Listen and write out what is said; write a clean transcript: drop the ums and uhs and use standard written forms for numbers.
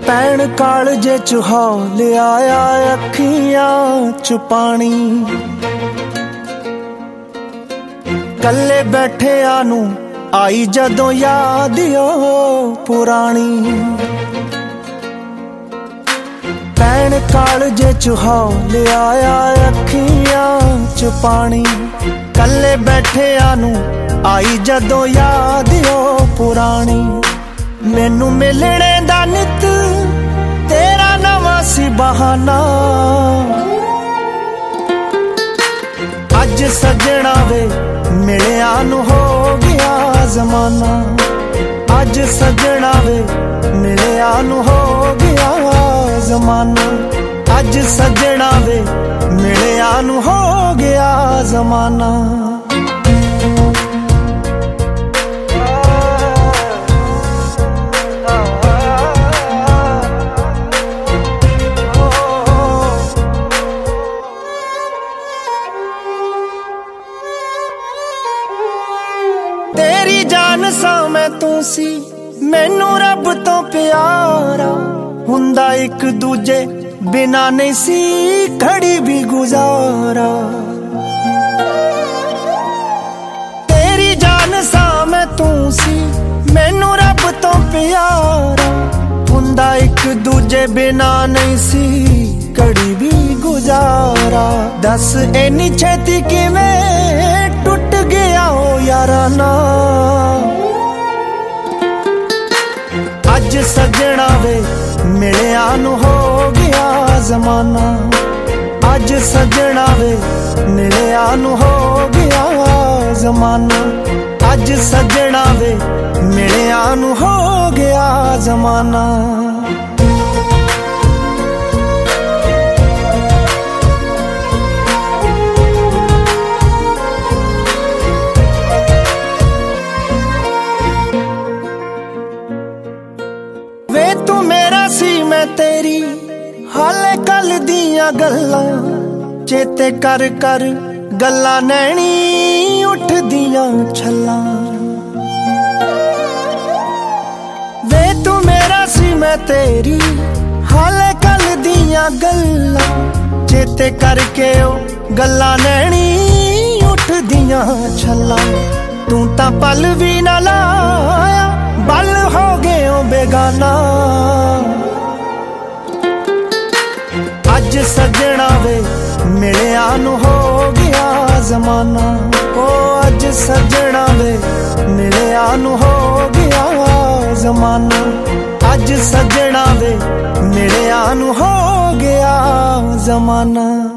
ਭੈਣ ਕਾਲਜੇ ਚ ਹੌਲ ਆਇਆ ਅੱਖੀਆਂ ਚ ਪਾਣੀ। ਕੱਲੇ ਬੈਠਿਆਂ ਨੂੰ ਆਈ ਜਦੋਂ ਯਾਦ ਓ ਪੁਰਾਣੀ। ਭੈਣ ਕਾਲਜੇ ਚ ਹੌਲ ਆਇਆ ਅੱਖੀਆਂ ਚ ਪਾਣੀ। ਕੱਲੇ ਬੈਠਿਆਂ ਨੂੰ ਆਈ ਜਦੋਂ ਯਾਦ ਓ ਪੁਰਾਣੀ। ਮੈਨੂੰ ਮਿਲਣੇ ਦਾ ਨਿੱਤ ਤੇਰਾ ਨਵਾਂ ਸੀ ਬਹਾਨਾ। ਅੱਜ ਸੱਜਣਾ ਵੇ ਮਿਲਿਆ ਨੂੰ ਹੋ ਗਿਆ ਜ਼ਮਾਨਾ। ਅੱਜ ਸੱਜਣਾ ਵੇ ਮਿਲਿਆ ਨੂੰ ਹੋ ਗਿਆ ਜ਼ਮਾਨਾ। ਅੱਜ ਸੱਜਣਾ ਵੇ ਮਿਲਿਆ ਨੂੰ ਹੋ ਗਿਆ ਜ਼ਮਾਨਾ। तेरी जान सा मैं तू सी मैनू रब तो प्यारा। हुंदा एक दूजे बिना नहीं सी घड़ी भी गुजारा। तेरी जान सा मैं तू सी मैनू रब तो प्यारा। हुंदा एक दूजे बिना नहीं सी घड़ी भी गुजारा। दस इन्नी छेती किवें टुट गया हो याराना। अज सजना वे मिलिया नू हो गया जमाना। अज सजना वे मिलिया नू हो गया जमाना। अज सजना वे मिलिया नू हो गया जमाना। वे तू मेरा सी मैं तेरी हाले कल दियां गल्लां। चेते कर कर गल्लां नैनी उठ दियां छल्लां। वे तू मेरा सी मैं तेरी हाले कल दियां गल्लां। चेते करके ओ गल्लां नैनी उठ दियां छल्लां। तू तां पल भी ना लाया बल हो गए ओ बेगाना। अज सजना वे मिलिया नू हो गया जमाना। ओ अज सजना वे मिलिया नू हो गया जमाना। अज सजना वे मिलिया नू हो गया जमाना।